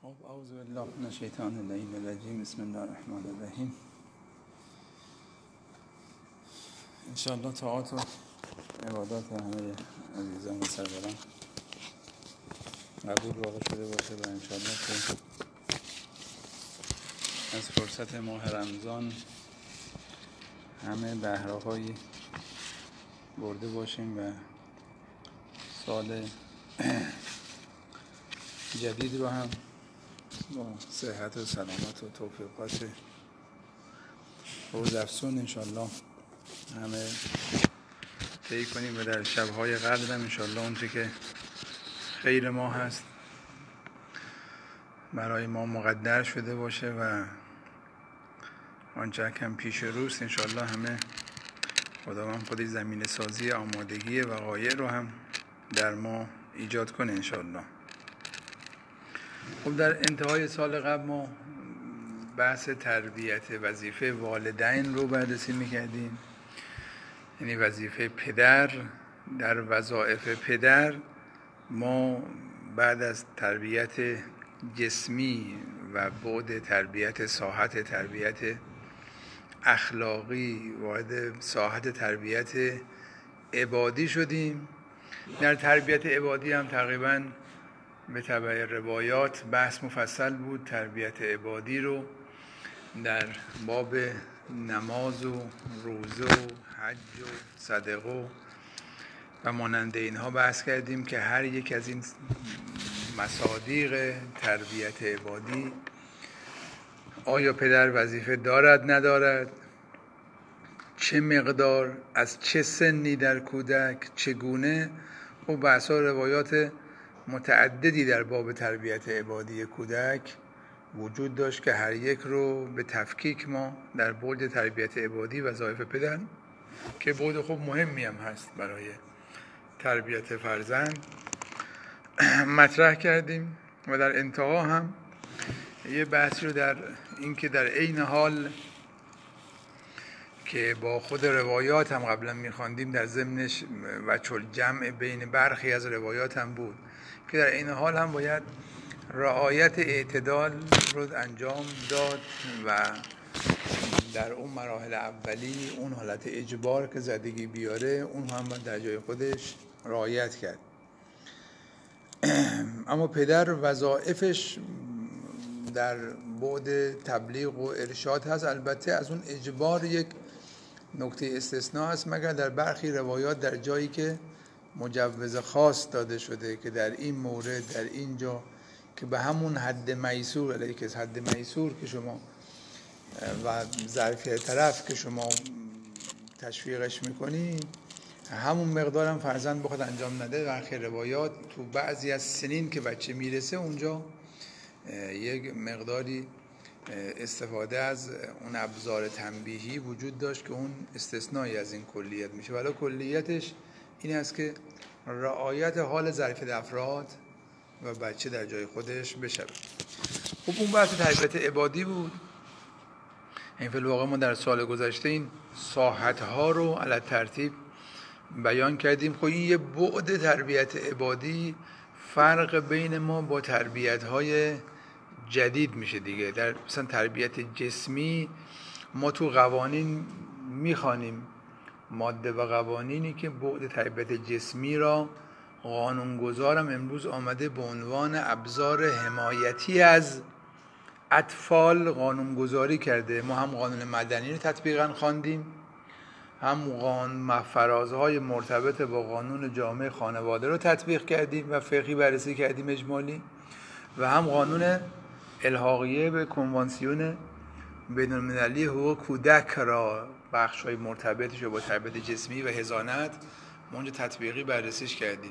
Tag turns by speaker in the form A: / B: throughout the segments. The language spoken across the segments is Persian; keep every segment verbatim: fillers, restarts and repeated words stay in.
A: خب اعوذ بالله من الشیطان اللعین الرجیم. بسم الله الرحمن الرحیم. انشاءالله طاعات و عبادات همه عزیزان و سروران قبول واقع شده باشه و انشاءالله که از فرصت ماه رمضان همه بهره‌هایی برده باشیم و سال جدید رو هم با صحت و سلامت و توفیقات روزافزون انشاءالله همه طی کنیم و در شب‌های قدر هم انشاءالله اونچه که خیر ما هست برای ما مقدر شده باشه و آنچه کم پیش روست انشاءالله همه خداوند خودی زمینه سازی آمادگی وقایع رو هم در ما ایجاد کنه انشاءالله. خب در انتهای سال قبل ما بحث تربیت وظیفه والدین رو بررسی میکردیم، یعنی وظیفه پدر. در وظایف پدر ما بعد از تربیت جسمی و بعد تربیت ساحت تربیت اخلاقی وارد ساحت تربیت عبادی شدیم. در تربیت عبادی هم تقریباً به تبع روایات بحث مفصل بود. تربیت عبادی رو در باب نماز و روزه و حج و صدقه و و مانند اینها بحث کردیم که هر یک از این مصادیق تربیت عبادی آیا پدر وظیفه دارد ندارد، چه مقدار، از چه سنی در کودک، چگونه. و بحث ها روایات متعددی در باب تربیت عبادی کودک وجود داشت که هر یک رو به تفکیک ما در بعد تربیت عبادی وظایف پدر که بعد خوب مهمی هم هست برای تربیت فرزند مطرح کردیم. و در انتها هم یه بحثی رو در این که در عین حال که با خود روایات هم قبلا می‌خواندیم در ضمنش وجه الجمع بین برخی از روایات هم بود که در این حال هم باید رعایت اعتدال رو انجام داد و در اون مراحل اولی اون حالت اجبار که زدگی بیاره اون هم در جای خودش رعایت کرد. اما پدر وظایفش در بعد تبلیغ و ارشاد هست. البته از اون اجبار یک نکته استثناء هست مگر در برخی روایات در جایی که مجوز خاص داده شده که در این مورد در اینجا که به همون حد میسور علیه که حد میسور که شما و ظرفیت طرف که شما تشویقش میکنی همون مقدار هم فرزند بخواد انجام نده. برخی روایات تو بعضی از سنین که بچه میرسه اونجا یک مقداری استفاده از اون ابزار تنبیهی وجود داشت که اون استثنایی از این کلیت میشه. ولی کلیتش این است که رعایت حال ظرفیت افراد و بچه در جای خودش بشه. خب اون بحث تربیت عبادی بود. این فی الواقع ما در سال گذشته این ساحت‌ها رو علی ترتیب بیان کردیم. خب این یه بعد تربیت عبادی فرق بین ما با تربیت‌های جدید میشه دیگه. در مثلا تربیت جسمی ما تو قوانین میخوانیم ماده و قوانینی که بعد تربیت جسمی را قانونگذارم امروز آمده به عنوان ابزار حمایتی از اطفال قانونگذاری کرده. ما هم قانون مدنی رو تطبیقاً خواندیم، هم قانون فرازهای مرتبط با قانون جامعه خانواده رو تطبیق کردیم و فقهی بررسی کردیم اجمالی، و هم قانون الحاقیه به کنوانسیون بین‌المللی حقوق کودک را بخش‌های مرتبطش با تربیت جسمی و حضانت ما اونجا تطبیقی بررسیش کردیم.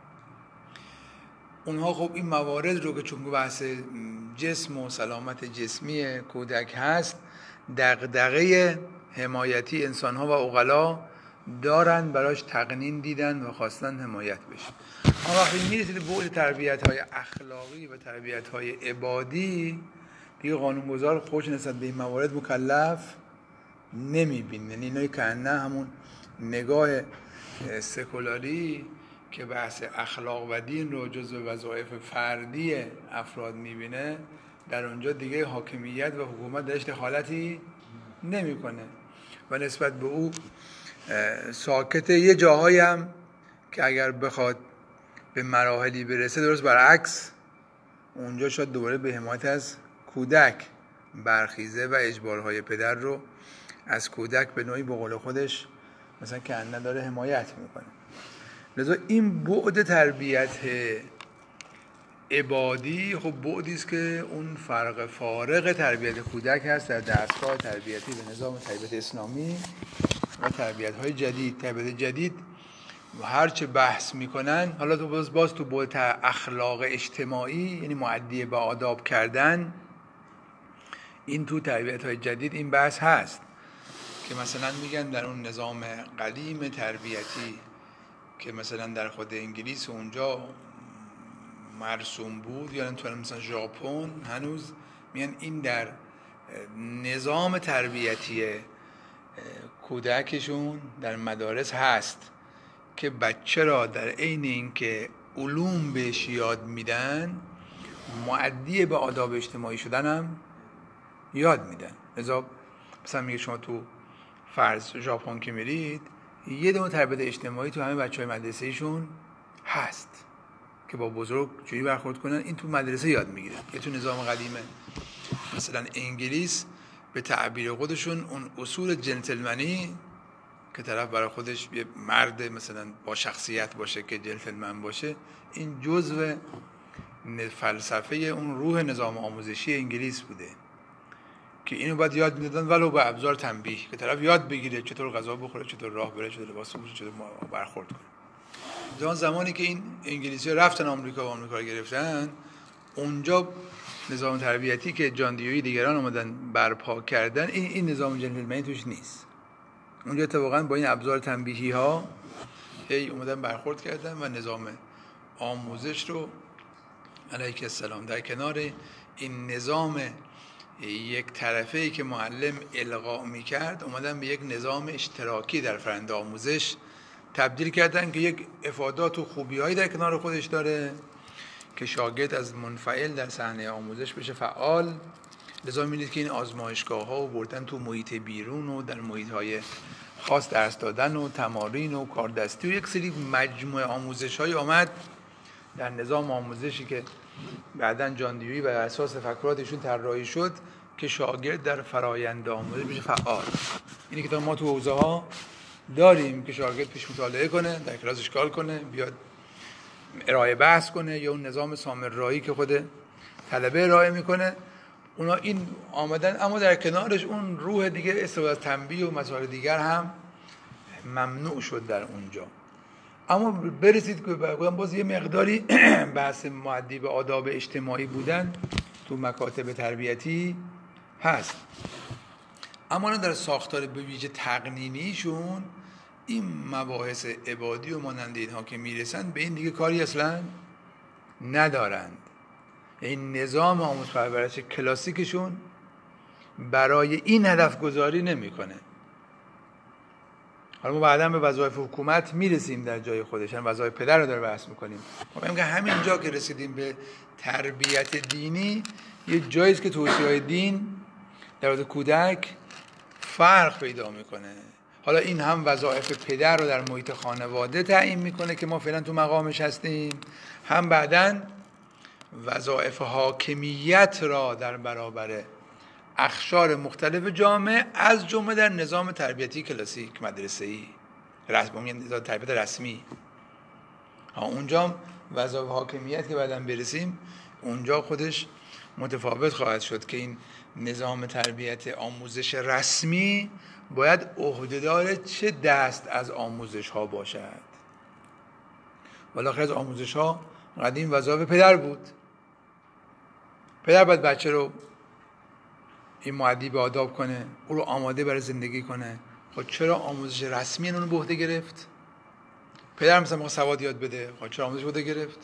A: اونها خب این موارد رو که چون بحث جسم و سلامت جسمی کودک هست دغدغه حمایتی انسان‌ها و عقلا دارن براش تقنین دیدن و خواستن حمایت بشه. اما وقتی میرسید به بعد تربیت‌های اخلاقی و تربیت‌های عبادی دیگه قانونگذار خودش نسبت به این موارد مکلف نمی‌بینه. یعنی اینایی که نه همون نگاه سکولاری که بحث اخلاق و دین رو جزو وظایف فردی افراد میبینه، در اونجا دیگه حاکمیت و حکومت درش دخالتی نمیکنه و نسبت به او ساکته. یه جاهایی هم که اگر بخواد به مراحلی برسه درست برعکس، اونجا شاید دوباره به حمایت از کودک برخیزه و اجبارهای پدر رو از کودک به نوعی به قول خودش مثلا که انه داره حمایت میکنه. لذا این بعد تربیت عبادی خب بعدی است که اون فرق فارق تربیت کودک هست در دستگاه تربیتی به نظام تربیت اسلامی و تربیت‌های جدید. تربیت جدید هرچه بحث میکنن، حالا تو باز باز تو بعد اخلاق اجتماعی یعنی مؤدی به آداب کردن، این تو تربیت‌های جدید این بحث هست که مثلا میگن در اون نظام قدیم تربیتی که مثلا در خود انگلیس اونجا مرسوم بود یا یعنی مثلا ژاپن هنوز میگن این در نظام تربیتی کودکشون در مدارس هست که بچه را در عین اینکه علوم بهش یاد میدن مؤدی به آداب اجتماعی شدن هم یاد میدن. لذا مثلا میگه شما تو فرض ژاپن که میرید یه دونه تربیت اجتماعی تو همه بچهای مدرسه ایشون هست که با بزرگ جوری برخورد کنن، این تو مدرسه یاد میگیرن. یه تو نظام قدیمه مثلا انگلیس به تعبیر خودشون اون اصول جنتلمنی که طرف برای خودش یه مرد مثلا با شخصیت باشه که جنتلمن باشه، این جزء فلسفه اون روح نظام آموزشی انگلیس بوده که اینو باید یاد میدادن ولو با ابزار تنبیه که طرف یاد بگیره چطور غذا بخوره، چطور راه بره، چطور لباس بپوشه، چطور برخورد کنه. زمان زمانی که این انگلیسی‌ها رفتن آمریکا و آمریکا رو گرفتن، اونجا نظام تربیتی که جان دیویی دیگران اومدن برپا کردن، این این نظام جنتلمنی توش نیست. اونجا اتفاقا با این ابزار تنبیهی ها هی اومدن برخورد کردن و نظام آموزش رو علیک السلام در کنار این نظام یک طرفه‌ای که معلم القا می‌کرد اومدن به یک نظام اشتراکی در فرآیند آموزش تبدیل کردن که یک افادات و خوبی‌هایی در کنار خودش داره که شاگرد از منفعل در صحنه آموزش بشه فعال. لذا می‌بینید که این آزمایشگاه‌ها و بردن تو محیط بیرون و در محیط‌های خاص درس دادن و تمارین و کاردستی و یک سری مجموعه آموزش‌های آمد در نظام آموزشی که بعداً جان دیویی بر اساس فکراتشون طراحی شد که شاگرد در فرآیند آموزش بشه فعال. اینی که ما تو حوزه‌ها داریم که شاگرد پیش مطالعه کنه، در کلاس اشکال کنه، بیاد ارائه بحث کنه، یا اون نظام سامرایی که خود طلبه ارائه میکنه، اونا این آمدن، اما در کنارش اون روح دیگه استفاده از تنبیه و مسائل دیگر هم ممنوع شد در اونجا. اما برسید که باز یه مقداری بحث مؤدی به آداب اجتماعی بودن تو مکاتب تربیتی هست، اما در ساختار به ویژه تقنینیشون این مباحث عبادی و مانند اینها که میرسن به این دیگه کاری اصلا ندارند. این نظام آموزش پرورش کلاسیکشون برای این هدف گذاری نمیکنه. حالا ما بعدا به وظایف حکومت میرسیم در جای خودش، هم وظایف پدر رو داره بحث میکنیم. ما میگم که همین جا که رسیدیم به تربیت دینی، یه جاییست که توصیه‌های دین در مورد کودک فرق پیدا میکنه. حالا این هم وظایف پدر رو در محیط خانواده تعیین میکنه که ما فعلا تو مقامش هستیم، هم بعداً وظایف حاکمیت را در برابر اقشار مختلف جامعه از جمله در نظام تربیتی کلاسیک مدرسه‌ای رسمی، نظام تربیت رسمی، ها اونجا وظایف حاکمیت که بعداً برسیم اونجا خودش متفاوت خواهد شد که این نظام تربیت آموزش رسمی باید عهدهدار چه دست از آموزش ها باشد. بالاخره از آموزش ها قدیم وظایف پدر بود. پدر باید بچه رو این مؤدی به آداب کنه، او رو آماده برای زندگی کنه. خب چرا آموزش رسمی اون رو به عهده گرفت؟ پدر مثلا ما سواد یاد بده، خب چرا آموزش به عهده گرفت؟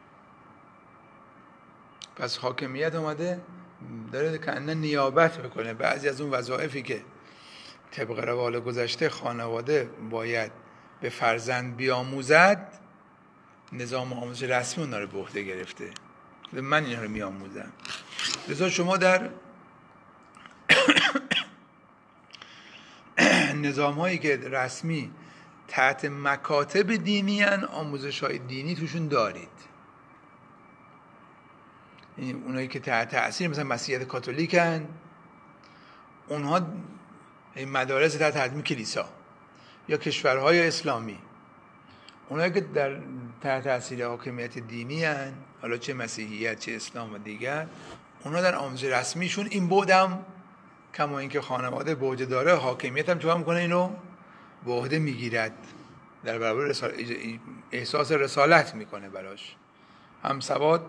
A: پس حاکمیت اومده داره که انه نیابت بکنه بعضی از اون وظایفی که طبق روال گذشته خانواده باید به فرزند بیاموزد، نظام آموزش رسمی اونا رو به عهده گرفته، من اینا رو میآموزم. لذا شما در نظام هایی که رسمی تحت مکاتب دینی هن، آموزش های دینی توشون دارید. اونایی که تحت تأثیر مثلا مسیحیت کاتولیک هن، اونها مدارس تحت تنظیم کلیسا یا کشورهای اسلامی، اونایی که در تحت تأثیر حاکمیت دینی هن، حالا چه مسیحیت چه اسلام و دیگر، اونها در آموزش رسمیشون این بودم کما اینکه خانواده به عهده داره، حاکمیت هم چوام کنه اینو به عهده میگیرد، در برابر رسال... احساس رسالت میکنه براش، هم سواد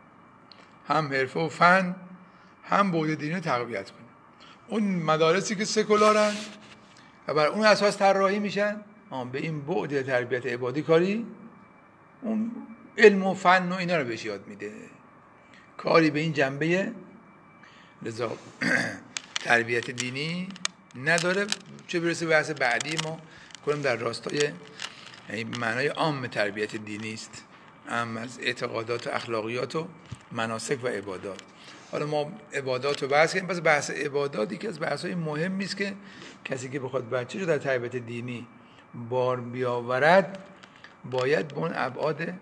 A: هم حرفه و فن هم به عهده دینی تقویت کنه. اون مدارسی که سکولارن و بر اون اساس طراحی میشن، به این بعد تربیت عبادی کاری، اون علم و فن و اینا رو بهش یاد میده، کاری به این جنبه لذا تربیت دینی نداره. چه برسه بحث بعدی ما کنیم در راستای معنای عام تربیت دینی است، عام از اعتقادات و اخلاقیات و مناسک و عبادات. حالا ما عبادات رو بحث کنیم، پس بحث عباداتی که از بحث‌های مهمی است که کسی که بخواد بچه‌شو در تربیت دینی بار بیاورد باید به اون ابعاد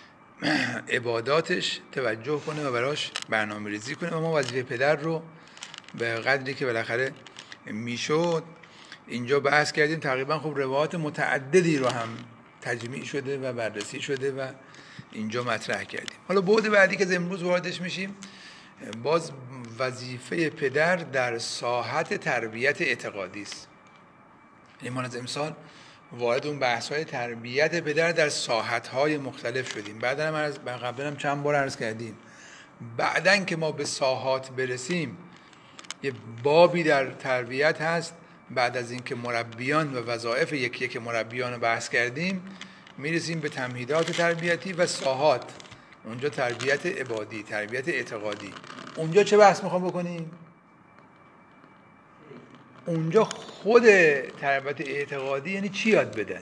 A: عباداتش توجه کنه و براش برنامه ریزی کنه. و ما وظیفه پدر رو به قدری که بالاخره میشد اینجا بحث کردیم، تقریبا خب روایات متعددی رو هم تجمیع شده و بررسی شده و اینجا مطرح کردیم. حالا بعد بعدی که امروز واردش میشیم، باز وظیفه پدر در ساحت تربیت اعتقادی است. یعنی ما از امسال وارد اون بحث‌های تربیت پدر در ساحت‌های مختلف شدیم. بعداً هم از قبلا هم چند بار عرض کردیم، بعداً که ما به ساحات برسیم یه بابی در تربیت هست، بعد از اینکه مربیان و وظایف یکی یک مربیان رو بحث کردیم میرسیم به تمهیدات تربیتی و ساحات. اونجا تربیت عبادی، تربیت اعتقادی. اونجا چه بحث میخوام بکنیم؟ اونجا خود تربیت اعتقادی یعنی چی یاد بدن؟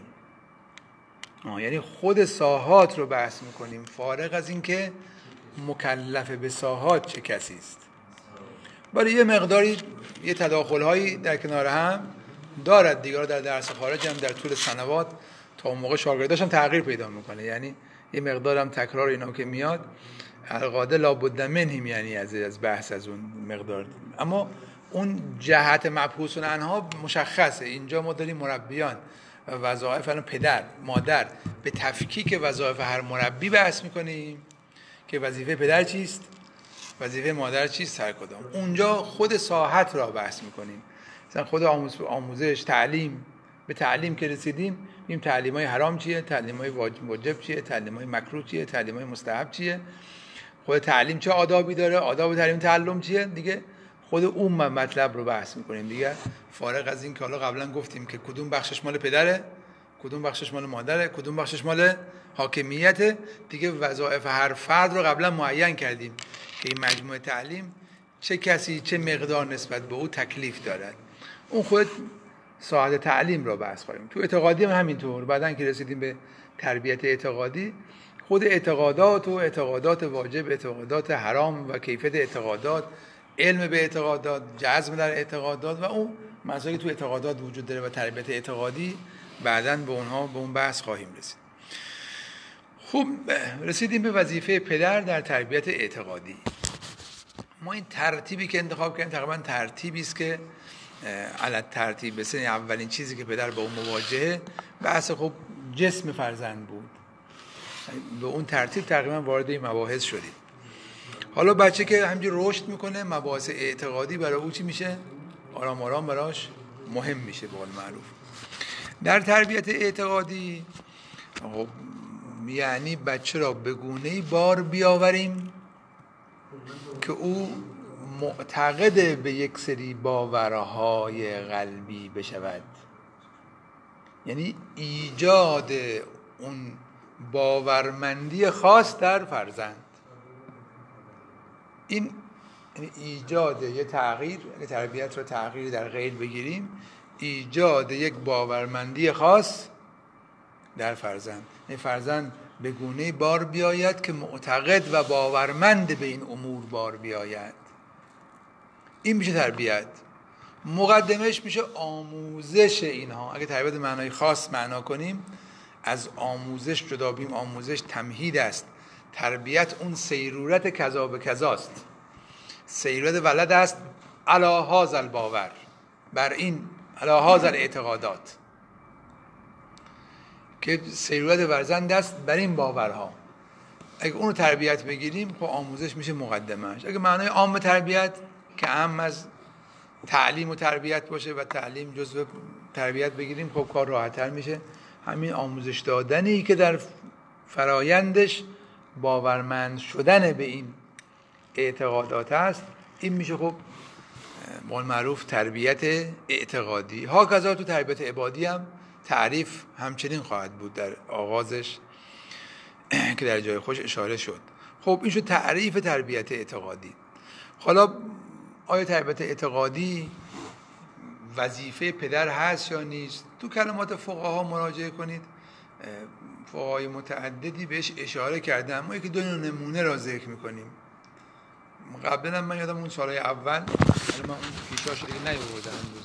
A: آه یعنی خود ساحات رو بحث میکنیم، فارغ از اینکه مکلف به ساحات چه کسی است. برای یه مقداری یه تداخل‌هایی در کنار هم دارد دیگه، در درس خارج هم در طول سنوات تا اون موقع شاگرداش هم تغییر پیدا میکنه، یعنی یه مقدار هم تکرار اینا که میاد القاده لابد منهم، یعنی از از بحث از اون مقدار، اما اون جهت مبحوث عنها مشخصه. اینجا ما داریم مربیان و وظایف پدر مادر به تفکیک وظایف هر مربی بحث میکنیم که وظیفه پدر چیست، وظیفه مادر چیست، هر کدام. اونجا خود ساحت را بحث میکنیم، مثلا خود آموزش تعلیم. به تعلیم که رسیدیم میگیم تعلیم‌های حرام چیه، تعلیم‌های واجب چیه، تعلیم‌های مکروه چیه، تعلیم‌های مستحب چیه، خود تعلیم چه آدابی داره، آداب تعلیم تعلم چیه، دیگه خود اون مطلب رو بحث میکنیم دیگه، فارغ از این که حالا قبلا گفتیم که کدوم بخشش مال پدره، کدوم بخشش مال مادره، کدوم بخشش مال حاکمیته. دیگه وظایف هر فرد رو قبلا معین کردیم که این مجموعه تعلیم چه کسی چه مقدار نسبت به او تکلیف دارد. اون خود ساحت تعلیم رو بحث کنیم. تو اعتقادی هم همینطور. بعدن که رسیدیم به تربیت اعتقادی، خود اعتقادات و اعتقادات واجب، اعتقادات حرام و کیفیت اعتقادات، علم به اعتقادات، جذب در اعتقادات و اون مسائلی تو اعتقادات وجود داره و تربیت اعتقادی، بعداً به اونها به اون بحث خواهیم رسید. خب رسیدیم به وظیفه پدر در تربیت اعتقادی. ما این ترتیبی که انتخاب کردیم تقریبا ترتیبی است که علت ترتیب بسن اولین چیزی که پدر با اون مواجهه بحث خب جسم فرزند بود. به اون ترتیب تقریبا وارد این مباحث شدیم. حالا بچه که همینجور رشد میکنه، مباحث اعتقادی برای او چی میشه؟ آرام آرام براش مهم میشه به قول معروف. در تربیت اعتقادی خب یعنی بچه را به گونه‌ای بار بیاوریم که او معتقد به یک سری باورهای قلبی بشود، یعنی ایجاد اون باورمندی خاص در فرزند. این یعنی ایجاد یه تغییر، یعنی تربیت رو تغییری در غیل بگیریم، ایجاد یک باورمندی خاص در فرزند. یعنی فرزند به گونه بار بیاید که معتقد و باورمند به این امور بار بیاید. این میشه تربیت. مقدمش میشه آموزش اینها. اگه تربیت معنای خاص معنا کنیم، از آموزش جدا بیم. آموزش تمهید است. تربیت اون سیرورت کذا به کذاست. سیرورت ولد است علی هذا الباور، بر این علی هذا الاعتقادات، که سیرورت ورزند است بر این باورها. اگه اونو تربیت بگیریم خب آموزش میشه مقدمش. اگه معنای عام تربیت که اهم از تعلیم و تربیت باشه و تعلیم جزو تربیت بگیریم، خب کار راحت‌تر میشه. همین آموزش دادنی که در فرایندش باورمند شدن به این اعتقادات است، این میشه خب قول معروف تربیت اعتقادی. ها کذا تو تربیت عبادی هم تعریف همچنین خواهد بود در آغازش که در جای خوش اشاره شد. خب این شد تعریف تربیت اعتقادی. حالا آیا تربیت اعتقادی وظیفه پدر هست یا نیست؟ تو کلمات فقها مراجعه کنید، فقهای متعددی بهش اشاره کردن. ما یکی دو نمونه را ذکر میکنیم. قبلا من یادم اون سالهای اول، من اون پیشاش دیگه نیاوردم امروز،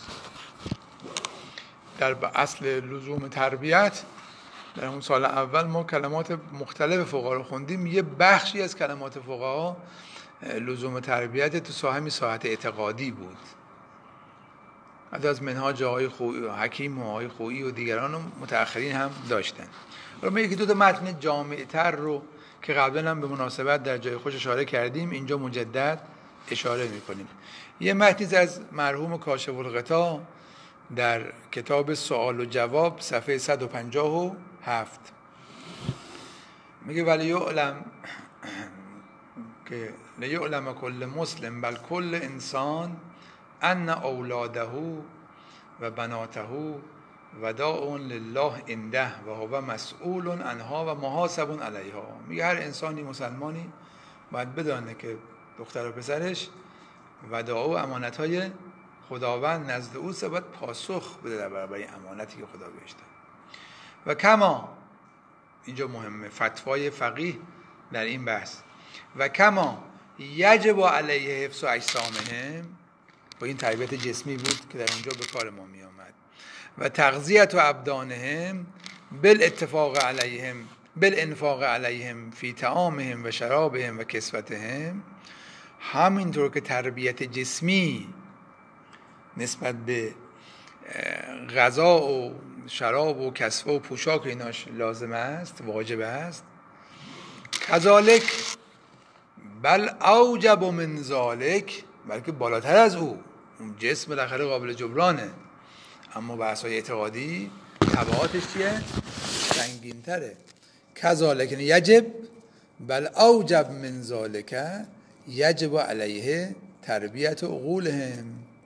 A: در اصل لزوم تربیت در اون سال اول ما کلمات مختلف فقها رو خوندیم. یه بخشی از کلمات فقها لزوم تربیت تو ساحه ساحت اعتقادی بود. حتی از منهاج آقای خویی حکیم و آقای خویی و دیگران و متأخرین هم داشتن. و ما یکی دو تا متن جامع‌تر رو که قبلا هم به مناسبت در جای خوش اشاره کردیم اینجا مجدد اشاره می‌کنیم. یه متنی از مرحوم کاشف الغطا در کتاب سوال و جواب صفحه صد و پنجاه و هفت میگه ولی یعلم که لیعلم کل مسلم بل کل انسان ان اولاده و بناته وداع لله عنده و هو مسئول عنها و محاسب علیها. میگه هر انسانی مسلمانی باید بدانه که دختر و پسرش وداع و امانت‌های خداوند نزد اوست، باید پاسخ بده در برابر این امانتی که خدا بهش داد. و کما، اینجا مهمه فتوای فقیه در این بحث، و کما یجب علیه حفظ اجسامهم، و این تربیت جسمی بود که در اونجا به کار ما می آمد، و تغذیت و ابدانهم بالاتفاق علیهم بالانفاق علیهم فی طعامهم و شرابهم و کسوتهم. همینطور که تربیت جسمی نسبت به غذا و شراب و کسوه و پوشاک ایناش لازم است، واجب است، کذالک بل اوجب من ذالک، بلکه بالاتر از او، اون جسم بالاخره قابل جبرانه، اما بحث‌های اعتقادی تبعاتش چیه؟ سنگین‌تره. کذالک یجب بل اوجب من ذالک یجب علیه تربیت عقولهم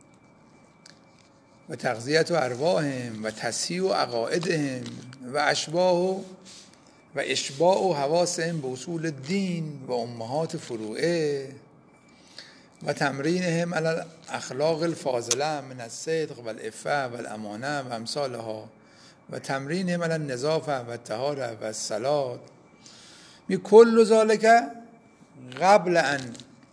A: و تغذیت ارواحهم و تصحیح عقائدهم و اشباح و اشباع و حواسهم به اصول الدین و امهات فروعه و تمرینهم علی الاخلاق الفاضله من الصدق و العفه و الامانه و امثالها و تمرینهم علی النظافه و الطهاره و الصلاة. می کل ذالک قبل ان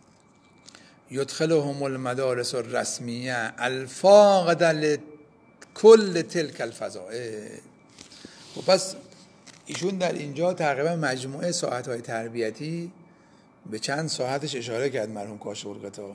A: یدخلهم المدارس الرسمیه الفاقده لکل تلک الفضائل. و پس ایشون در اینجا تقریبا مجموعه ساعت‌های تربیتی به چند ساعتش اشاره کرد مرحوم کاشف الغطا.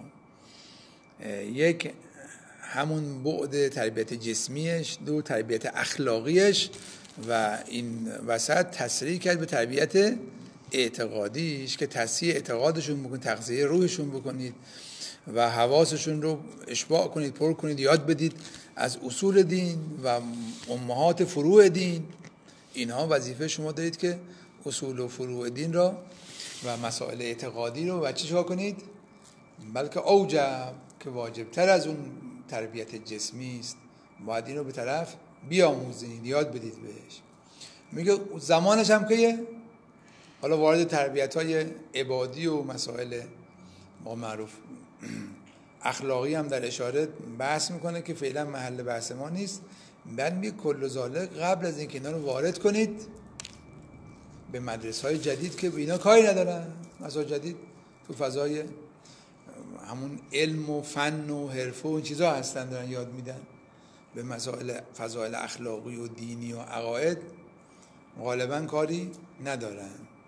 A: یک همون بعد تربیت جسمیش، دو تربیت اخلاقیش، و این وسط تصریح کرد به تربیت اعتقادیش که تصحیح اعتقادشون بکنید، تغذیه روحشون بکنید و حواسشون رو اشباع کنید، پر کنید، یاد بدید از اصول دین و امهات فروع دین. اینها وظیفه شما دارید که اصول و فروع دین را و مسائل اعتقادی رو بچه چه کنید، بلکه اوجب که واجبتر از اون تربیت جسمی است، باید این رو به طرف بیاموزید، یاد بدید بهش. میگه زمانش هم که حالا وارد تربیت های عبادی و مسائل ما معروف اخلاقی هم در اشاره بحث میکنه که فعلا محل بحث ما نیست. بعد میگه کل ذالک قبل از اینکه اینا رو وارد کنید به مدرسه های جدید که به اینا کاری ندارن. مدرسه جدید تو فضای همون علم و فن و حرفه و این چیزا هستن، دارن یاد میدن. به مسائل فضایل اخلاقی و دینی و عقاید غالبا کاری ندارن.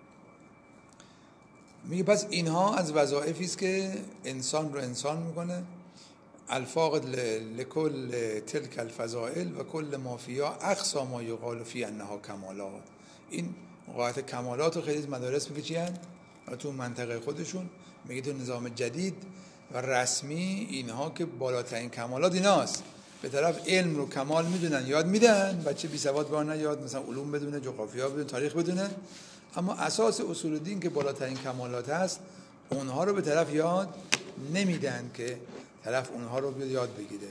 A: میگه پس اینها از وظایفی است که انسان رو انسان میکنه. الفاقد لکل تلک الفضائل و کل ما فیها اقصی ما یقال فی انها کمالات. این قاعده کمالات رو خیلی مدارس میگه چی هست؟ تو منطقه خودشون میگه تو نظام جدید و رسمی اینها که بالاترین کمالات ایناست. به طرف علم رو کمال میدونن، یاد میدن، بچه بی سواد بار نیاد، مثلا علوم بدونه، جغرافیا بدونه، تاریخ بدونه، اما اساس اصول دین که بالاترین کمالات هست اونها رو به طرف یاد نمیدن که طرف اونها رو بیاد یاد بگیره.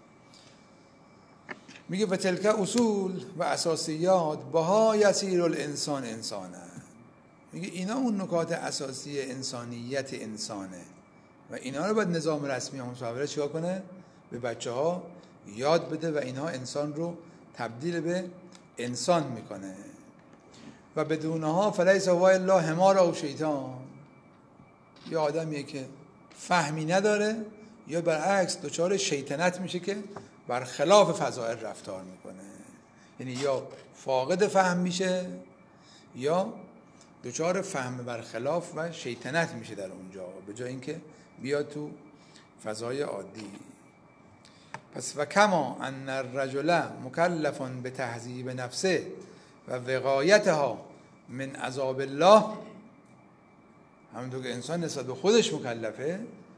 A: میگه و تلک اصول و اساسیات بها یسیر الانسان انسانه. میگه اینا اون نکات اساسی انسانیت انسانه و اینا رو باید نظام رسمی همون صحبه چیکار کنه؟ به بچه ها یاد بده و اینها انسان رو تبدیل به انسان میکنه. و بدونها فلیس هو الا حمار او شیطان. یه آدمیه که فهمی نداره یا برعکس دچار شیطنت میشه که برخلاف فضائل رفتار میکنه. یعنی یا فاقد فهم میشه یا دچار فهم برخلاف و شیطنت میشه در اونجا، به جای اینکه بیاد تو فضای عادی. پس و کما ان الرجل مکلف به تهذیب نفسه و وقایتها من عذاب الله، همونطور که انسان نسبت به خودش مکلفه،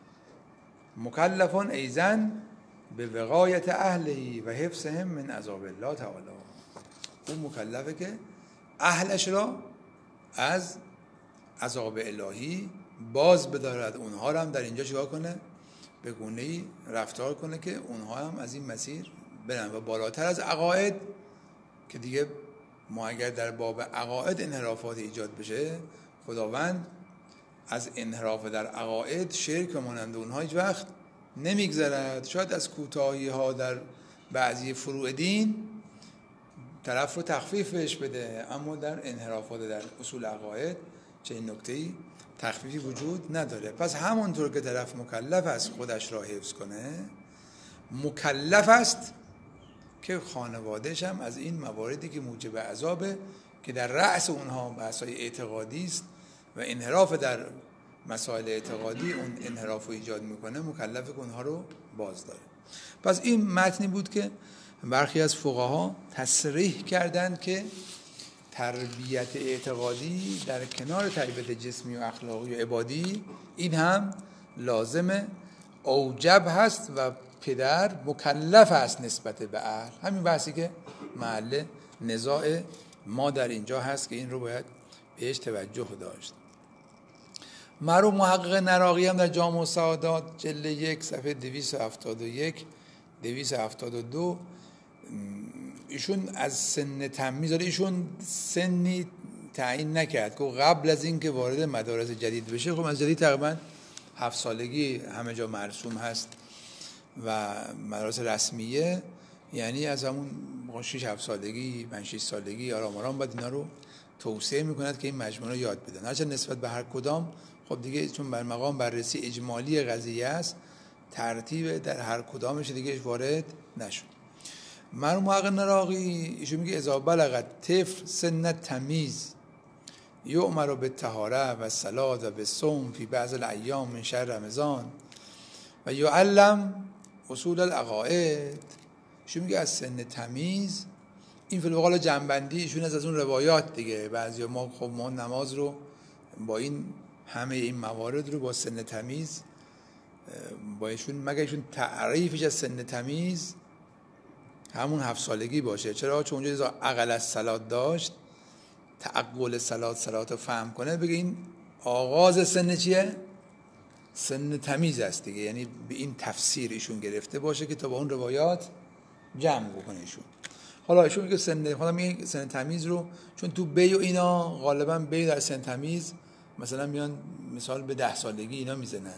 A: مکلفون ایزن به وقایت اهلی و حفظهم من عذاب الله تعالی. اون مکلفه که اهلش را از عذاب الهی باز بدارد، اونها را هم در اینجا چیکار کنه؟ به گونه‌ای رفتار کنه که اونها هم از این مسیر برن. و بالاتر از عقاید که دیگه ما اگر در باب عقاید انحرافات ایجاد بشه، خداوند از انحراف در عقاید، شرک و مانند اونها هیچ وقت نمیگذرد. شاید از کوتاهی ها در بعضی فروع دین طرف رو تخفیفش بده، اما در انحرافات در اصول عقاید چه این نکته‌ای تخفیفی وجود نداره. پس همونطور که طرف مکلف است خودش را حفظ کنه، مکلف است که خانوادهش هم از این مواردی که موجب عذابه که در رأس اونها بحث‌های اعتقادی است و انحراف در مسائل اعتقادی اون انحراف رو ایجاد میکنه، مکلفه که اونها رو باز داره. پس این متنی بود که برخی از فقها تصریح کردند که تربیت اعتقادی در کنار تربیت جسمی و اخلاقی و عبادی این هم لازمه، اوجب هست و پدر مکلف است نسبت به اهل. همین بحثی که محل نزاع ما در اینجا هست که این رو باید بهش توجه داشت. مرحوم محقق نراقی هم در جامع السعادات جلد یک صفحه دویست و هفتاد و یک دویست و هفتاد و دو ایشون از سن تمیز داره، ایشون سنی تعیین نکرد که قبل از این که وارد مدارس جدید بشه، خب از جدید تقریبا هفت سالگی همه جا مرسوم هست و مدارس رسمیه، یعنی از همون شش هفت سالگی پنج شش سالگی آرام آرام باید اینا رو توسعه میکند که این مجموعه رو یاد بدن. هرچند نسبت به هر کدام خب دیگه چون بر مقام بررسی اجمالی قضیه است، ترتیب در هر کدامش دیگه وارد نشد. مرحوم محقق نراقی ایشون میگه اذا بلغت طفل سن تمیز یؤمر بالطهاره و الصلاه و بالصوم فی بعض الایام من شهر رمضان و یعلم اصول العقاید. ایشون میگه از سن تمیز، این فی الواقع جنبندی ایشون از اون روایات دیگه، بعضیا ما خب ما نماز رو با این همه این موارد رو با سن تمیز با ایشون، مگه ایشون تعریفش از سن تمیز همون هفت سالگی باشه. چرا؟ چون اونجا اذا عقل الصلاه داشت، تعقل صلات صلات رو فهم کنه، بگه این آغاز سن چیه؟ سن تمیز است دیگه. یعنی به این تفسیر ایشون گرفته باشه که تا با اون روایات جمع بکنه ایشون. حالا ایشون میگه سن حالا میگه سن تمیز رو، چون تو بی و اینا غالبا بی در سن تمیز مثلا میان مثال به ده سالگی اینا میزنن،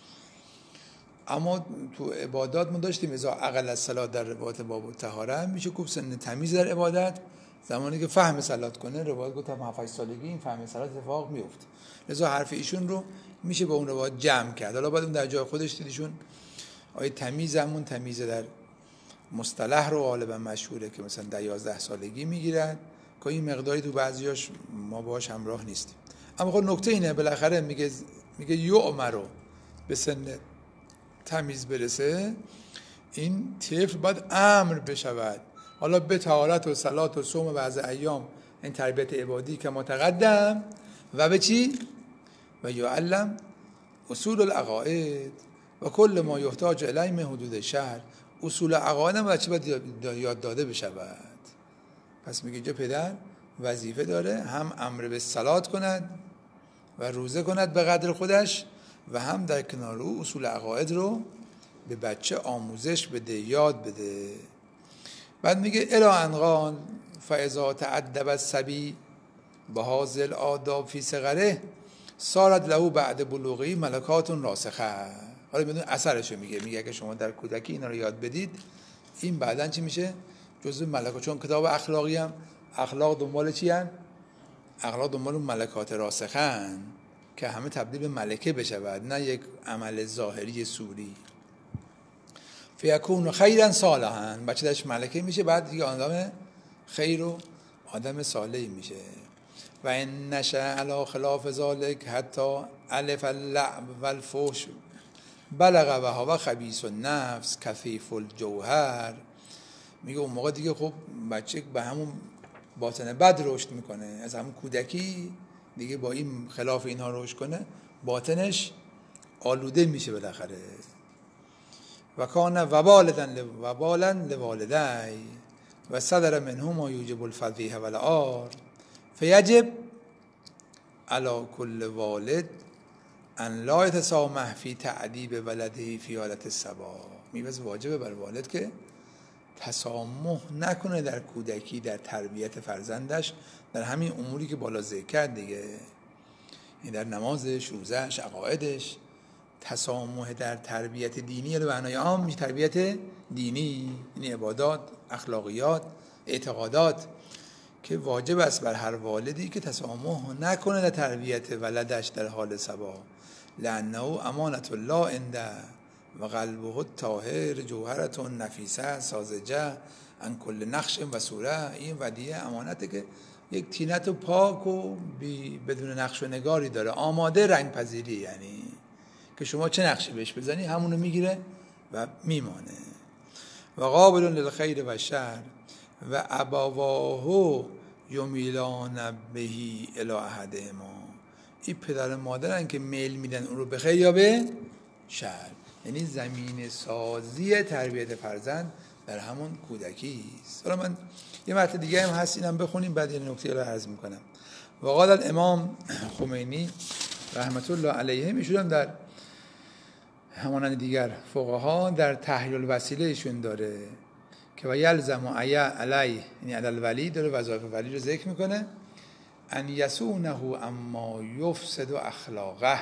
A: اما تو عبادات ما داشتیم اذا عقل الصلاه در روایت باب الطهاره میشه گفت سن تمیز در عبادت، زمانی که فهم صلات کنه، روایت گفتم هفت سالگی این فهم صلات اتفاق میفته. لذا حرف ایشون رو میشه با اون روایت جمع کرد. حالا بعد اون در جای خودش دیدیشون آیه تمیز همون تمیز در مصطلح رو غالبا مشهوره که مثلا در یازده سالگی میگیرن که این مقداری تو بعضیاش ما باهاش همراه نیستیم. اما خب نکته اینه بالاخره میگه میگه یعمر رو به سن تمیز برسه، این طفل باید امر بشود حالا به طهارت و صلات و صوم بعض ایام، این تربیت عبادی که متقدم، و به چی؟ و یعلم اصول العقاید و کل ما یحتاج الیه من حدود شهر. اصول عقاید هم بچه باید یاد داده بشود. پس میگه اینجا پدر وظیفه داره هم امر به صلات کند و روزه کند به قدر خودش و هم در کنار او اصول عقاید رو به بچه آموزش بده، یاد بده. بعد میگه الی انقان فاذا تأدب الصبی بهذا الآداب فی صغره صارت له بعد بلوغی ملکات راسخه. حالا بدون اثرشو میگه میگه اگه شما در کودکی اینا رو یاد بدید این بعدن چی میشه؟ جزء ملکات. چون کتاب اخلاقی هم اخلاق دنبال چی هن؟ اخلاق دنبال ملکات راسخن که همه تبدیل به ملکه بشود، نه یک عمل ظاهری سوری. فیکون خیرا صالحا، بچه درش ملکه میشه، بعد دیگه آدم خیر و آدم صالحی میشه. و این نشه علی خلاف ذالک حتی الف اللعب و الفحش بلغ و هو خبیث النفس کثیف الجوهر. میگه اون موقع دیگه خب بچه به همون باطن بد رشد میکنه، از همون کودکی دیگه با این خلاف اینها رشد کنه باطنش آلوده میشه بالاخره. و کان وبالدن وبالا لوالدی و صدر منه ما یوجب الفضیحه و العار فیجب علی کل والد ان لا یتسامح فی تعذیب ولده فی حالت الصبا. میبز واجبه بر والد که تسامح نکنه در کودکی در تربیت فرزندش در همین اموری که بالا ذکر کرد دیگه، این در نمازش، روزش، عقایدش. تسامح در تربیت دینی به معنای عام میشه تربیت دینی، یعنی عبادات، اخلاقیات، اعتقادات، که واجب است بر هر والدی که تسامح نکنه در تربیت ولدش در حال صبا. لانه امانت الله عنده و قلبه الطاهر جوهرة نفیسه ساذجه عن کل نقش و صوره. این ودیعه امانته که یک طینت پاک و بی بدون نقش و نگاری داره، آماده رنگ پذیری، یعنی که شما چه نقشی بهش بزنی همونو میگیره و میمانه. و قابل للخیر و شر و ابواه یمیلان بهی الی احدهما. این پدر و مادرن که میل میدن اون رو به خیر یا به شر، یعنی زمین سازی تربیت فرزند در همون کودکی است. حالا من یه متن دیگه هم هست اینم بخونیم بعد یه نکته رو عرض میکنم. و قال الامام خمینی رحمت الله علیه، میشونم در همانند دیگر فقها در تحلیل الوسیله ایشون داره که و یلزم علی، یعنی علی الولی داره وظایف ولی رو ذکر میکنه، ان یسونه اما یفسد اخلاقه.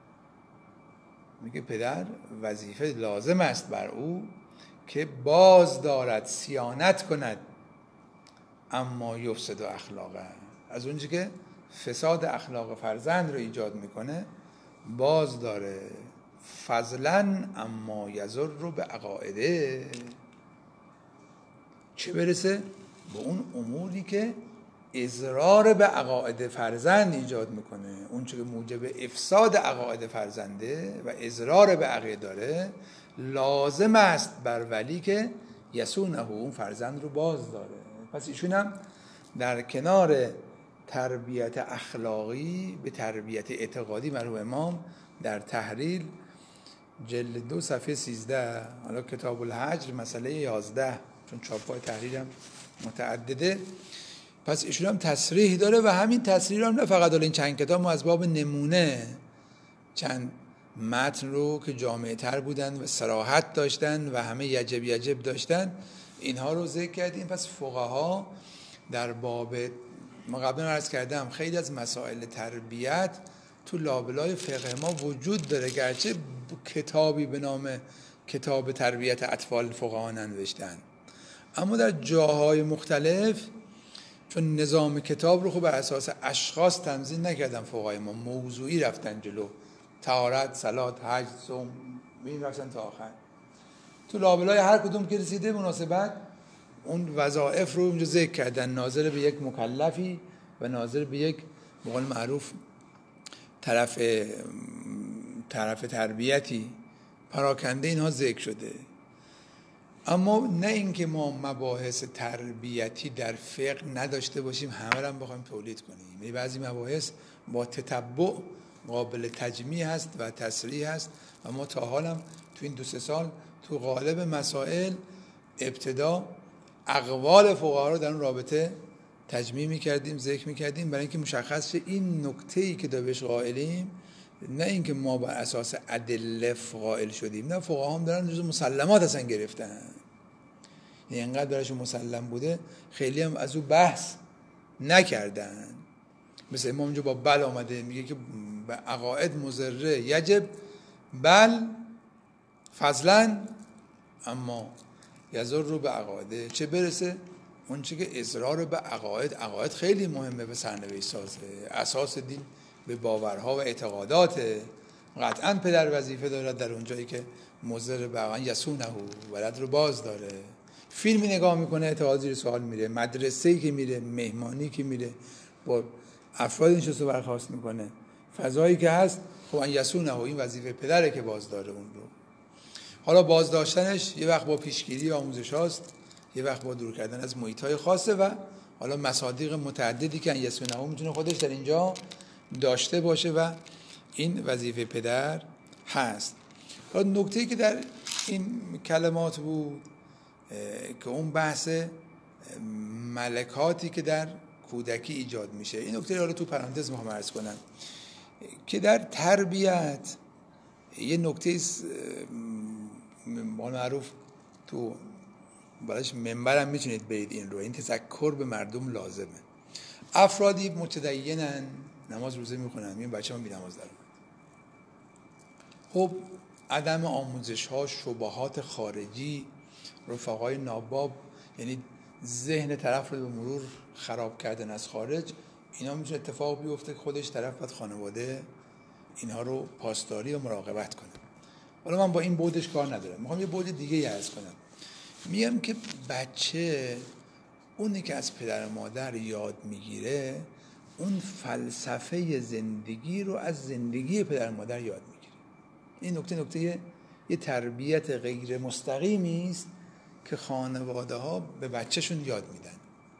A: میگه پدر وظیفه لازم است بر او که باز دارد، صیانت کند، اما یفسد اخلاقه، از اونجا که فساد اخلاق فرزند رو ایجاد میکنه باز داره. فضلا اما یضر رو به عقایده، چه برسه به اون اموری که اضرار به عقاید فرزند ایجاد میکنه، اون چه که موجب افساد عقاید فرزنده و اضرار به عقیده داره، لازم است بر ولی که یسونه اون فرزند رو باز داره. پس ایشون هم در کنار تربیت اخلاقی به تربیت اعتقادی مرحوم امام در تحریل جلد دو صفحه سیزده، حالا کتاب الحجر مسئله یازده، چون چاپ‌های تحریر هم متعدده، پس ایشون هم تصریح داره و همین تصریح هم نه فقط این چند کتاب، ما از باب نمونه چند متن رو که جامع تر بودن و صراحت داشتن و همه یجب یجب داشتن اینها رو ذکر کردیم. پس فقها در باب، ما قبلا عرض کردم خیلی از مسائل تربیت تو لابلای فقه ما وجود داره، گرچه کتابی به نام کتاب تربیت اطفال فقها ننوشتن، اما در جاهای مختلف چون نظام کتاب رو خب بر اساس اشخاص تنظیم نکردن فقهای ما، موضوعی رفتن جلو، طهارت، صلات، حج، صوم، این رفتن تا آخر. تو لابلای هر کدوم که رسیده مناسبت اون وظایف رو اونجا ذکر کردن، ناظر به یک مکلفی و ناظر به یک به قول معروف طرف طرف تربیتی، پراکنده اینها ذکر شده. اما نه اینکه ما مباحث تربیتی در فقه نداشته باشیم همه رو هم بخوایم تولید کنیم. یعنی بعضی مباحث با تتبع قابل تجمیع هست و تصریح هست و ما تا حالم تو این دو سه سال تو غالب مسائل ابتدا اقوال فقها رو در اون رابطه تجمیع می‌کردیم، ذکر می‌کردیم، برای اینکه مشخص شه این نکته‌ای که بهش قائلیم، نه اینکه ما بر اساس ادله قائل شدیم، نه فقها هم دارن جزء مسلمات اصلا گرفتن، یعنی انقدر براشون مسلم بوده خیلی هم از او بحث نکردن. مثل امام جو با بل آمده میگه که به عقاید مضره یجب بل فضلا اما یضر رو به عقاید، چه برسه اون چه که اصرار به عقاید، عقاید خیلی مهمه به سرنوشت سازه، اساس دین به باورها و اعتقادات. قطعا پدر وظیفه داره در اونجایی که مضر به عقاید یسونه ولد رو باز داره. فیلمی نگاه میکنه اعتقاد زیر سوال میره، مدرسه‌ای که میره، مهمانی که میره با افراد این شخصو برخواست میکنه، فضایی که هست، خب ان یسونه این وظیفه پدره که باز داره اون رو. حالا بازداشتنش یه وقت با پیشگیری و آموزش هاست، یه وقت با دور کردن از محیط‌های خاصه و حالا مصادیق متعددی که ان یسونه میتونه خودش در اینجا داشته باشه و این وظیفه پدر هست. حالا نکته‌ای که در این کلمات بود که اون بحث ملکاتی که در کودکی ایجاد میشه، این نکته رو تو پرانتز میخوام عرض کنم که در تربیت یه نکته معروف تو بالاش منبرم میتونید برید این رو، این تذکر به مردم لازمه. افرادی متدینن، نماز روزه میخونن، این بچه هم بی نماز دارن، خب عدم آموزش ها، شبهات خارجی، رفقای ناباب، یعنی ذهن طرف رو به مرور خراب کردن از خارج، اینا میتونه اتفاق بیفته که خودش طرف باید خانواده اینها رو پاسداری و مراقبت کنه. حالا من با این بودش کار ندارم، میخوام یه بود دیگه ای عرض کنم. میگم که بچه اونی که از پدر و مادر یاد میگیره، اون فلسفه زندگی رو از زندگی پدر و مادر یاد میگیره. این نکته نکته یه تربیت غیر مستقیمی است که خانواده ها به بچهشون یاد میدن.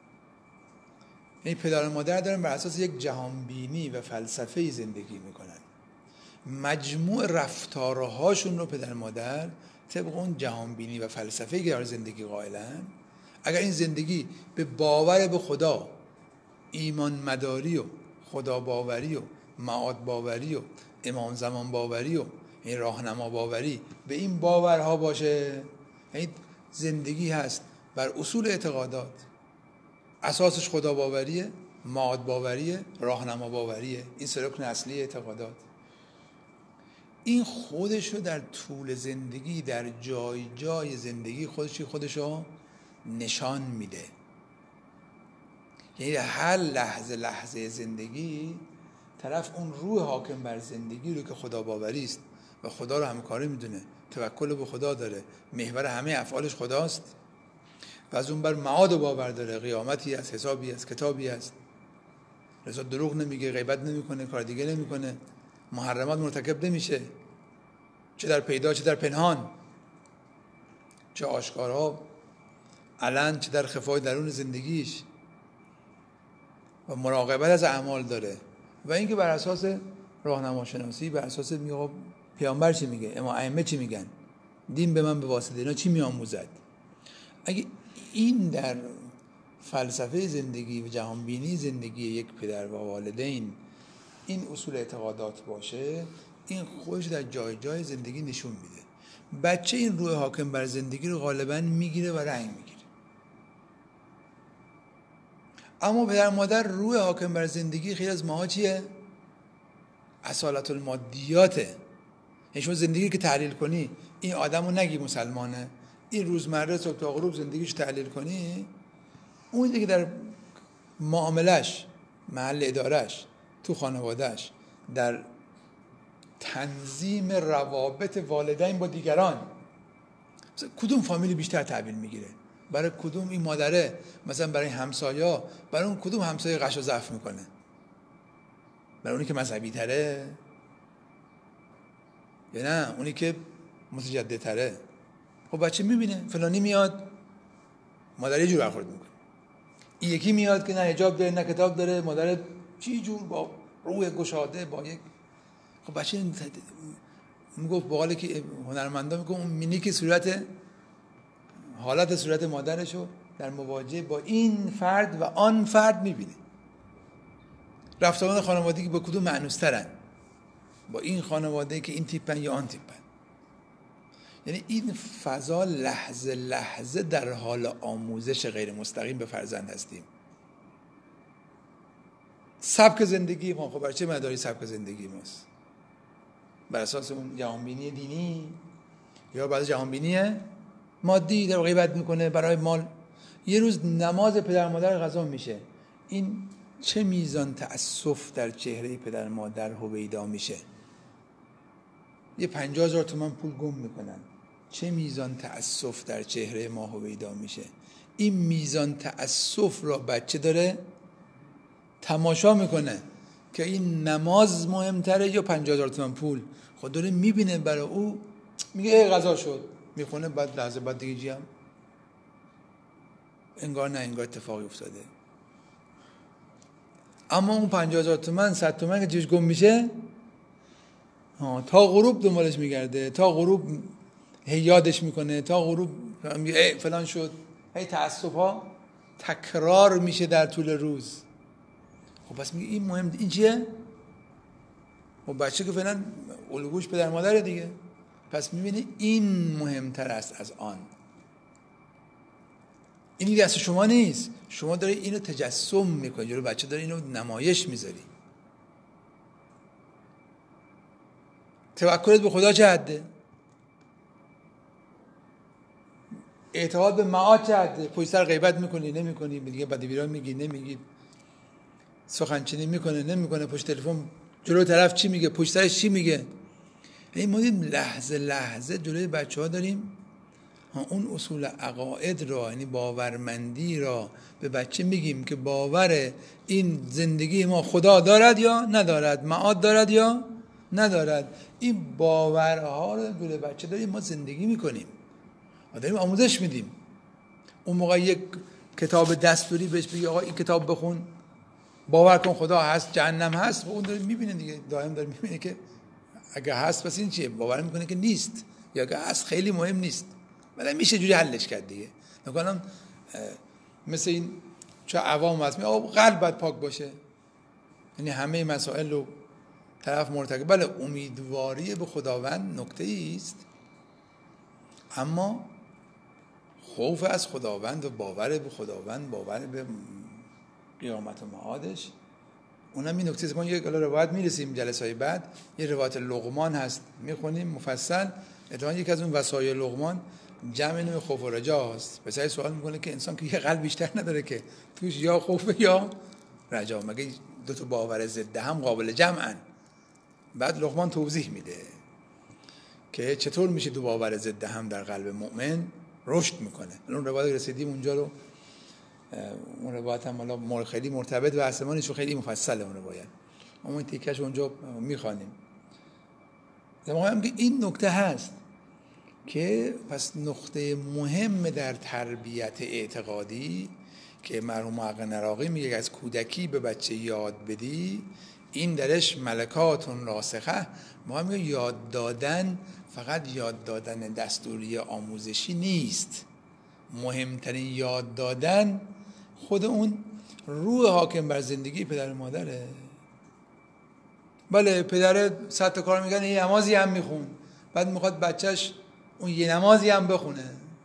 A: یعنی پدر و مادر دارن بر اساس یک جهانبینی و فلسفه زندگی میکنن، مجموع رفتارهاشون رو پدر و مادر طبق اون جهانبینی و فلسفه‌ای که در زندگی قائلن، اگر این زندگی به باور به خدا، ایمان مداری و خدا باوری و معاد باوری و امام زمان باوری و این راهنما باوری به این باورها باشه، یعنی زندگی هست بر اصول اعتقادات، اساسش خدا باوریه، معاد باوریه، راهنما باوریه، این سه رکن اصلی اعتقادات، این خودش رو در طول زندگی در جای جای زندگی خودش خودش رو نشان میده. یعنی هر لحظه لحظه زندگی طرف اون روح حاکم بر زندگی رو که خدا باوری است و خدا رو همکاری میدونه، توکل به خدا داره، محور همه افعالش خداست و از اون بر معاد باور داره، قیامتی هست، حسابی هست، کتابی هست، رضا دروغ نمیگه، غیبت نمیکنه، کار دیگه نمیکنه، محرمات مرتکب نمیشه، چه در پیدا چه در پنهان، چه آشکارها علن چه در خفای درون زندگیش، و مراقبت از اعمال داره. و اینکه بر اساس راهنما شناسی، بر اساس میگه پیامبر چی میگه، اما ائمه چی میگن، دین به من به واسطه اینا چی میآموزد، اگه این در فلسفه زندگی و جهانبینی زندگی یک پدر و والدین این اصول اعتقادات باشه، این خودش در جای جای زندگی نشون میده. بچه این روح حاکم بر زندگی رو غالبا میگیره و رنگ میگیره. اما پدر مادر روح حاکم بر زندگی خیلی از ماها چیه؟ اصالت المادیاته. یعنی شما زندگی که تحلیل کنی، این آدم رو نگی مسلمانه، این روزمره صبح تا غروب زندگیش تحلیل کنی، اون دیگه در معاملش، محل ادارش، تو خانوادهش، در تنظیم روابط والدین با دیگران، کدوم فامیلی بیشتر تحویل میگیره؟ برای کدوم این مادره مثلا برای همسایا، برای اون کدوم همسایه قش و ضعف میکنه؟ برای اونی که مذهبی تره یا نه اونی که متجدد تره؟ خب بچه میبینه فلانی میاد مادر یه جور برخورد میکنه، این یکی میاد که نه حجاب داره نه کتاب داره، مادر چی جور با روی گشاده با یک. خب بچه میگفت باقاله که هنرمندا میگه اون مینی که صورت حالت صورت مادرشو در مواجهه با این فرد و آن فرد میبینه. رفتاران خانوادگی با کدوم معنوسترن؟ با این خانواده که این تیپن یا آن تیپن. یعنی این فضا لحظه لحظه در حال آموزش غیر مستقیم به فرزند هستیم. سبک زندگی ما خب بر چه مداری سبک زندگی ماست؟ بر اساس اون جهانبینی دینی یا بعد جهانبینی مادی در غیبت میکنه برای مال. یه روز نماز پدر مادر قضا میشه، این چه میزان تأسف در چهره پدر مادر هویدا میشه. یه پنجاه هزار تومان پول گم میکنن، چه میزان تأسف در چهره ما هویدا میشه. این میزان تأسف را بچه داره تماشا میکنه که این نماز مهمتره یا پنجاه هزار تومان پول. خود داره میبینه برای او، میگه ای قضا شد، میخونه، بعد لحظه بعد دیگه جیم انگار نه انگار اتفاقی افتاده. اما اون پنجاه هزار تومان صد تومان که جیش گم میشه تا غروب دنبالش میگرده، تا غروب هی یادش میکنه، تا غروب میگه فلان شد. هی تأسف ها تکرار میشه در طول روز. خب پس میگه این مهم، این چیه؟ خب بچه که فعلا الگوش پدر مادره دیگه، پس میبینی این مهمتر است از آن. این دست شما نیست، شما داری اینو تجسم میکنی، جلو بچه داری اینو نمایش میذاری. توکلت به خدا چه حده؟ اعتقاد به معاد چه حده؟ پشت سر غیبت میکنی نمیکنی، دیگه بدی بیرون میگی نمیگی، سخنچینی میکنه نمیکنه، پشت تلفن جلو طرف چی میگه، پشت سرش چی میگه. این ما دیم لحظه لحظه جلوی بچه ها داریم اون اصول عقاید را، یعنی باورمندی را به بچه میگیم که باور این زندگی ما خدا دارد یا ندارد، معاد دارد یا ندارد. این باورها رو جلوی بچه داریم ما زندگی میکنیم، ما داریم آموزش میدیم. اون موقع یک کتاب دستوری بهش بگی آقا این کتاب بخون، باور کن خدا هست، جهنم هست، اون داره میبینه دیگه، دائم داره میبینه که اگه هست پس این چیه، باور میکنه که نیست، یا اگه هست خیلی مهم نیست، ولی میشه جوری حلش کرد دیگه. نکنم مثل این چه عوام هست میگه قلب باید پاک باشه، یعنی همه مسائل رو طرف مرتکب. بله امیدواری به خداوند نکته است، اما خوف از خداوند و باور به خداوند، باور به قیامت و معادش، اونم این نکته است. ما یک روایت میرسیم جلسه های بعد، یه روایت لقمان هست میخونیم مفصل. اتفاقا یک از اون وصایا لقمان جمع نوع خوف و رجا است. پسر سوال میکنه که انسان که یه قلب بیشتر نداره که توش یا خوف یا رجا، مگه دو تا باور ضد هم قابل جمعن؟ بعد لقمان توضیح میده که چطور میشه دو باور ضد هم در قلب مؤمن رشد میکنه. اون روایت رسیدیم اونجا رو، اون روایت هم حالا خیلی مرتبط و آسمانش خیلی مفصله اون روایت، اون تیکش اونجا میخوانیم. میگم که این نکته هست که پس نقطه مهم در تربیت اعتقادی که مرحوم حق نراقی میگه از کودکی به بچه یاد بدی، این درش ملکاتون راسخه. ما میگه یاد دادن فقط یاد دادن دستوری آموزشی نیست، مهمترین یاد دادن خود اون روح حاکم بر زندگی پدر و مادره. بله پدر صد تا کار میکنه، یه نمازی هم میخون، بعد میخواد بچهش اون یه نمازی هم بخونه.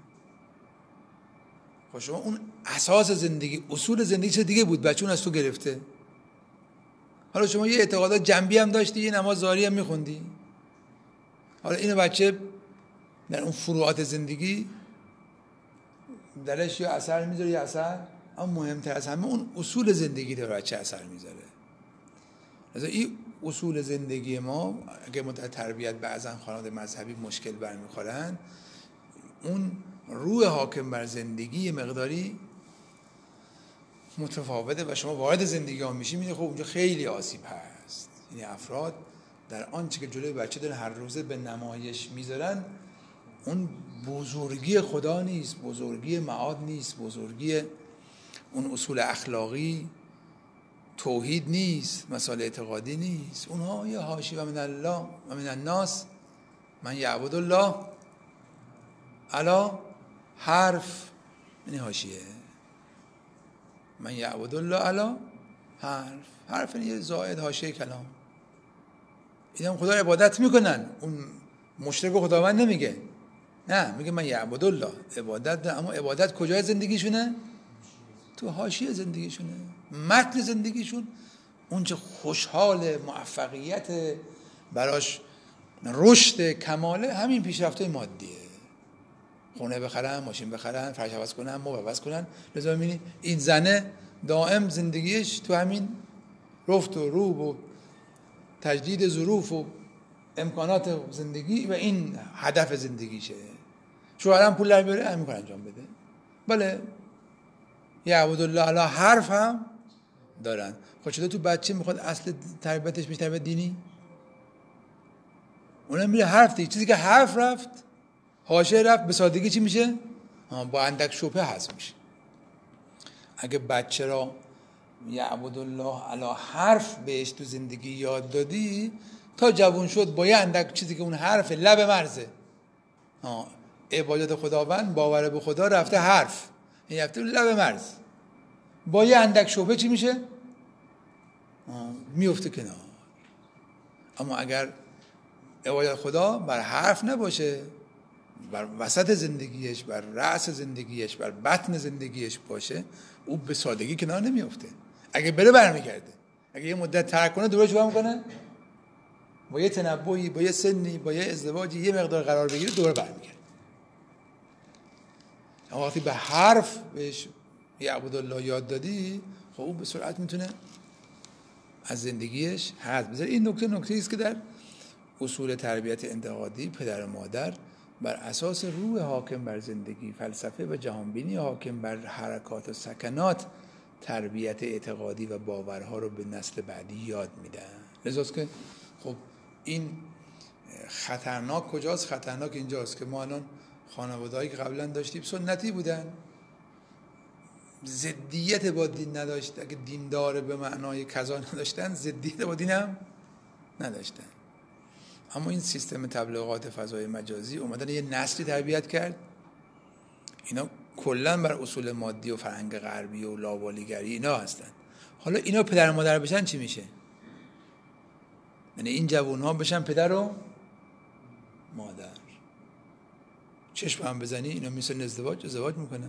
A: خب شما اون اساس زندگی، اصول زندگی چه دیگه بود، بچه اون از تو گرفته. حالا شما یه اعتقادات جنبی هم داشتی، یه نماز ظاهری هم میخوندی، حالا اینو بچه در اون فروعات زندگی درش یا اثر میذاره یا اثر اما مهمتر از همه اون اصول زندگی داره چه اثر میذاره. مثلا این اصول زندگی ما اگه ما در تربیت بعضا خانواده مذهبی مشکل برمیخورن، اون روح حاکم بر زندگی مقداری متفاوته و شما وارد زندگی ها میشی میبینی خب اونجا خیلی آسیب هست. یعنی افراد در آنچه که جلوی بچه دارن هر روزه به نمایش میذارن اون بزرگی خدا نیست، بزرگی معاد نیست، بزرگی اون اصول اخلاقی توحید نیست، مسائل اعتقادی نیست. اونها یه حاشیه و من الله و من الناس من یعبد الله علا حرف، یعنی حاشیه من یعبد الله علا حرف، حرف یه زائد حاشیه کلام. این هم خدا عبادت میکنن، اون مشرک خداوند نمیگه، نه میگه من یعبد الله عبادت ده. اما عبادت کجای زندگیشونه؟ تو حاشیه زندگیشونه. متن زندگیشون اون چه خوشحال موفقیت براش رشد کماله همین پیشرفت‌های مادیه. خونه بخرن، ماشین بخرن، فرش عوض کنن، مبل عوض کنن. لذا می‌بینی این زنه دائم زندگیش تو همین رفت و روب و تجدید ظروف و امکانات زندگی و این هدف زندگیشه. شوهرم پول در بیاره همین کار انجام بده. بله یعبد الله علی حرف هم دارن. خب چطور تو بچه میخواد اصل تربیتش بشه تربیت دینی؟ اونم میره حرف دیگه. چیزی که حرف رفت حاشیه رفت به سادگی چی میشه؟ با اندک شبهه هست میشه. اگه بچه را یعبد الله علی حرف بهش تو زندگی یاد دادی تا جوان شد با یه اندک چیزی که اون حرف لب مرزه، عبادت خداوند باور به خدا رفته حرف، این رفته لب مرز، با یه اندک شبهه چی میشه؟ میفته کنار. اما اگر عبادت خدا بر حرف نباشه، بر وسط زندگیش، بر رأس زندگیش، بر بطن زندگیش باشه، او به سادگی کنار نمیفته. اگه بره برمیگرده، اگه یه مدت ترک کنه دوباره چیکار میکنه؟ با یه تنبهی، با یه سنی، با یه ازدواجی یه مقدار قرار بگیره دوباره برمیگرده. اما وقتی به حرف بهش یعبد الله یاد دادی، خب او به سرعت میتونه از زندگیش حذف بذاره. این نکته نکته است که در اصول تربیت انتقادی پدر و مادر بر اساس روح حاکم بر زندگی، فلسفه و جهانبینی حاکم بر حرکات و سکنات تربیت اعتقادی و باورها رو به نسل بعدی یاد میدن. لذاست که خب این خطرناک کجاست؟ خطرناک اینجاست که ما الان خانواده‌ای که قبلا داشتیم سنتی بودن، ضدیت با دین نداشت. اگه دیندار به معنای کذا نداشتن، ضدیت با دین هم نداشتن. اما این سیستم تبلیغات فضای مجازی اومدن یه نسلی تربیت کرد، اینا کلا بر اصول مادی و فرهنگ غربی و لاوالیگری اینا هستن. حالا اینا پدر و مادر بشن چی میشه؟ یعنی این جوان‌ها بشن پدر و مادر، چشم هم بزنی اینا میسن ازدواج ازدواج میکنن.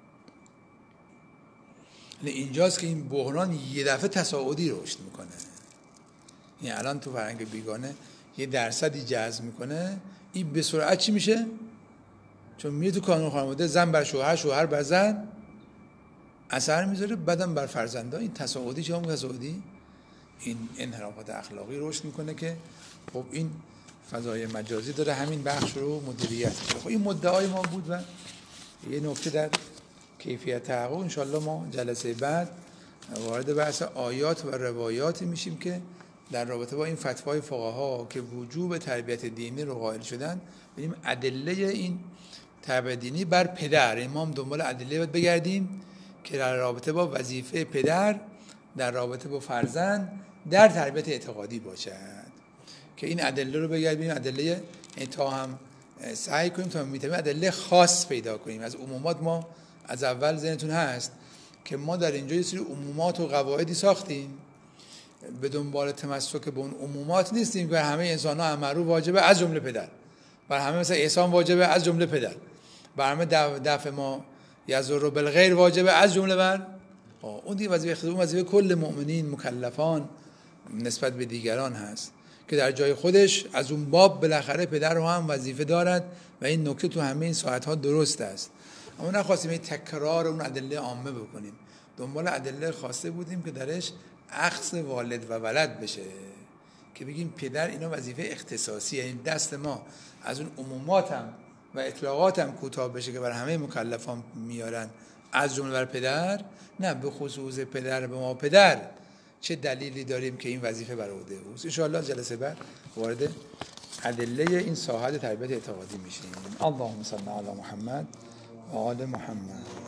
A: یعنی اینجاست که این بحران یه دفعه تصاعدی رشد میکنه. یعنی الان تو فرهنگ بیگانه یه درصدی جذب میکنه، این به سرعت چی میشه؟ چون میره تو کانون خانواده زن بر شوهر، شوهر بر زن اثر میذاره، بعدم بر فرزندان. این تصاعدی چه هم تصاعدی؟ این انحرافات اخلاقی رشد میکنه که خب این فضای مجازی داره همین بخش رو مدیریت میکنه. خب این مدعای ما بود و یه نکته در کیفیت تحقق انشالله ما جلسه بعد وارد بحث آیات و روایاتی میشیم که در رابطه با این فتوای فقها که وجوب تربیت دینی رو قائل شدن، ببینیم ادله این تربیت دینی بر پدر. امام دنبال ادله باید بگردیم که در رابطه با وظیفه پدر در رابطه با فرزند در تربیت اعتقادی باشد، که این ادله رو بگردیم. ادله تا هم سعی کنیم تا میتونیم ادله خاص پیدا کنیم. از عمومات ما از اول ذهنتون هست که ما در اینجا یه سری عمومات و قواعدی ساختیم، به دنبال تمسک به اون عمومات نیستیم. بر همه انسان‌ها امر واجبه از جمله پدر، بر همه مثلا احسان واجبه از جمله پدر، بر همه دفع ما یضر بالغیر واجبه از جمله بر اون دیگه وظیفه خود، اون وظیفه کل مؤمنین مکلفان نسبت به دیگران هست که در جای خودش از اون باب بالاخره پدر رو هم وظیفه دارد و این نکته تو همه این ساعت‌ها درست است. اما نخواستیم این تکرار اون ادله عامه بکنیم. دنبال ادله خواسته بودیم که درش اخذ والد و ولد بشه، که بگیم پدر اینا وظیفه اختصاصیه، این دست ما از اون عمومات هم و اطلاقات هم کوتاه بشه که بر همه مکلفان میارن، از جمله بر پدر، نه به خصوص پدر به ما پدر چه دلیلی داریم که این وظیفه بر عهده اوست. ان شاء الله جلسه بعد وارد ادله این ساحت تربیت اعتقادی میشیم. اللهم صل علی محمد و آل محمد.